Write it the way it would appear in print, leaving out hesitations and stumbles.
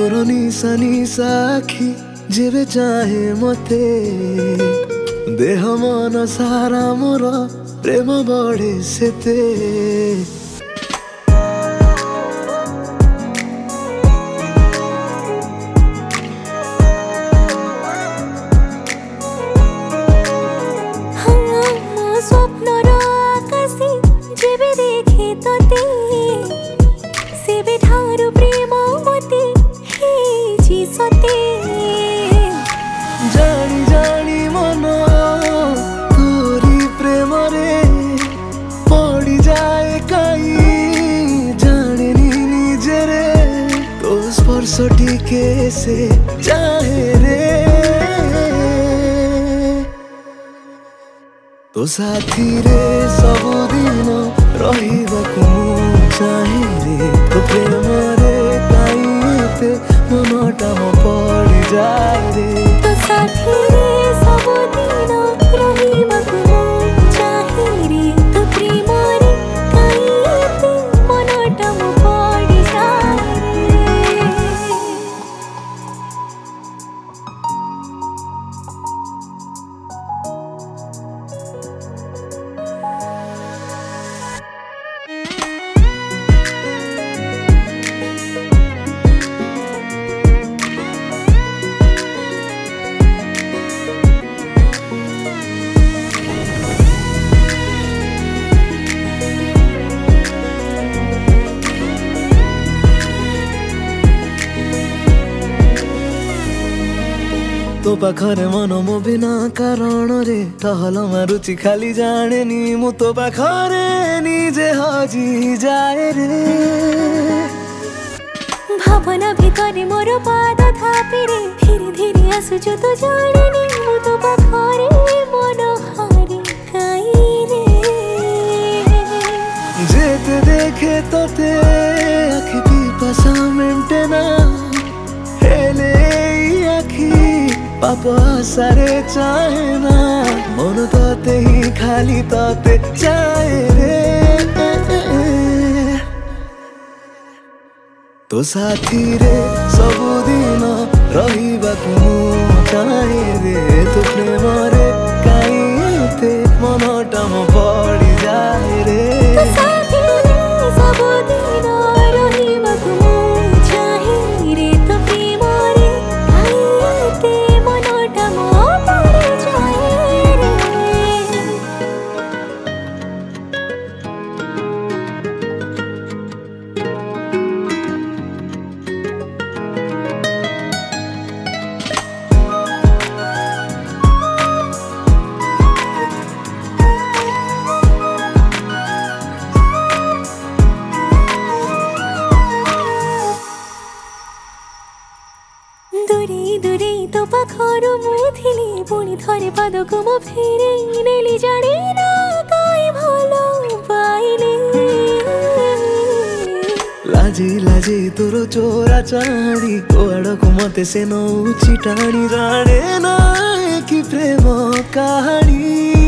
तोर निशा निशा आखि जेबे चाहे मते देह मन सारा मोर प्रेम बढ़े सेते जानी जानी मन तोरी प्रेम रे पड़ी जाए कहीं जाने नी निजे रे तो स्पर्श टिके से चाहे रे तो साथी रे सबुदिन रहिबाकु चाहे रे तो प्रेम रे काईते मनटा म पड़ी जाए रे तो साथी रे सबुदिन रहिबाकु चाहे रे तो प्रेम रे काईते मनटा म पड़ी जाए रे। तो पाखरे मन मो बिना कारण रे टहल मारुची खाली जाने नी मु तो पाखरे निजे हजी जाए रे भावना भितरे मोर पाद थापे रे धीरे धीरे आसुचु तो जाने नी मु तो पाखरे मन हारे काई रे जेते देखे तोते आखि पिपासा मेंटे ना हेले आखि पापा सारे चाहे ना मन तोते ही खाली तोते चाहे रे तो साथी रे सबुदिन रहिबाकु चाहे रे तो प्रेम रे काईते मनटा म पड़ी जाए रे तो साथी रे सबुदिन रहिबाकु चाहे रे तो प्रेम रे काईते मनटा म पड़ी जाए रे। दूरे दूरे तो पाखरु मुथिले पुणी थरे पादको मो फेरे नेली जाने ना काई भलो पाइले लाजी लाजी तोरो चोरा चाणी कोआडको मते से नौ चिटाणी जाने ना कि प्रेम कहानी